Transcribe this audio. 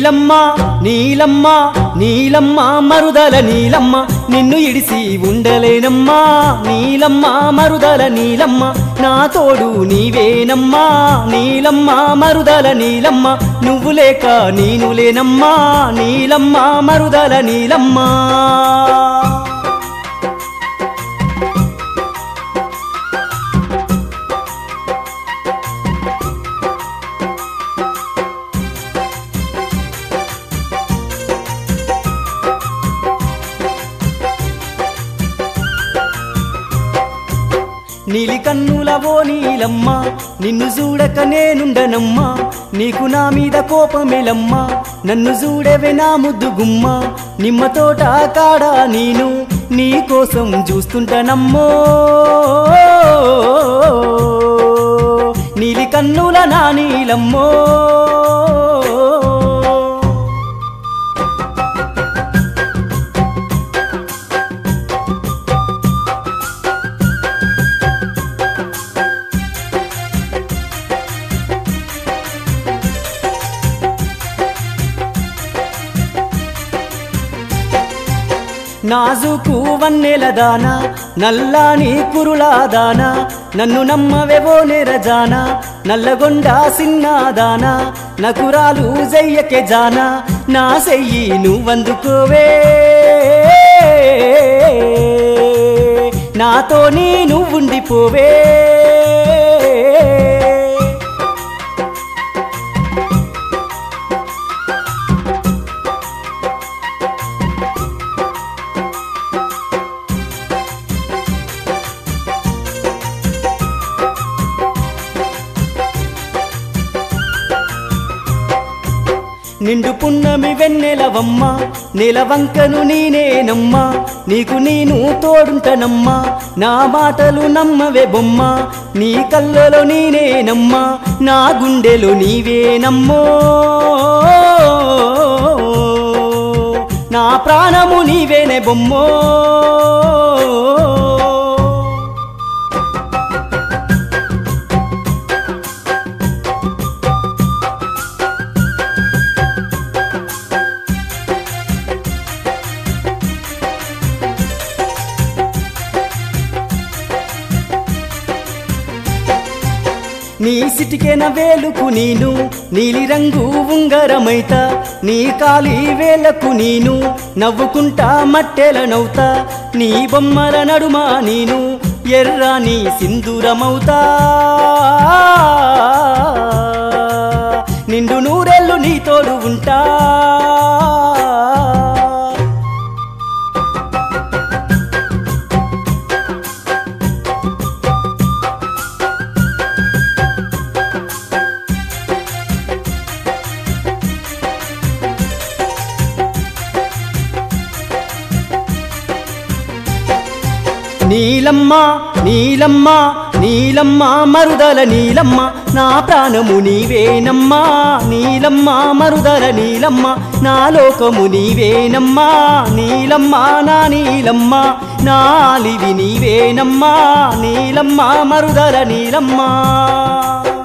నీలమ్మ నీలమ్మ నీలమ్మ మరుదల నీలమ్మ నిన్ను ఇడిసి ఉండలేనమ్మా నీలమ్మ మరుదల నీలమ్మ నా తోడు నీవేనమ్మా నీలమ్మ మరుదల నీలమ్మ నువ్వు లేక నేను లేనమ్మా నీలమ్మ మరుదల నీలమ్మ నీలి కన్నులవో నీలమ్మ నిన్ను చూడక నేనుండనమ్మా నీకు నా మీద కోపమేలమ్మా నన్ను చూడవే నా ముద్దు గుమ్మ నిమ్మ తోట కాడా నేను నీ కోసం చూస్తుంటనమ్మో నీలి కన్నుల నా నీలమ్మో నాజుకు వన్నెల దానా నల్లాని కురులాదానా నన్ను నమ్మవెవో నెరజానా నల్లగొండ సిన్నాదానా నకురాలు జయ్యకే జానా నా సెయ్యి నువ్వందుకోవే నాతో నువ్వుండిపోవే నిండు పున్నమి వెన్నెలవమ్మ నెలవంకను నేనేనమ్మా నీకు నేను తోడుంటనమ్మా నా మాటలు నమ్మవే బొమ్మ నీ కళ్ళలో నేనేనమ్మా నా గుండెలో నీవేనమ్మో నా ప్రాణము నీవేనే బొమ్మో నీ సిటికెన వేలుకు నేను నీలి రంగు ఉంగరమైతా నీ కాలి వేలకు నేను నవ్వుకుంటా మట్టెలనవుతా నీ బొమ్మల నడుమ నేను ఎర్రాని సింధూరమవుతా నిండు నూరెళ్ళు నీ తోడు ఉంటా నీలమ్మ నీలమ్మ నీలమ్మ మరుదల నీలమ్మ నా ప్రాణము నీవేనమ్మా నీలమ్మ మరుదల నీలమ్మ నా లోకము నీవేనమ్మా నీలమ్మ నా నీలమ్మ నాలివి నీవేనమ్మా నీలమ్మ మరుదల నీలమ్మ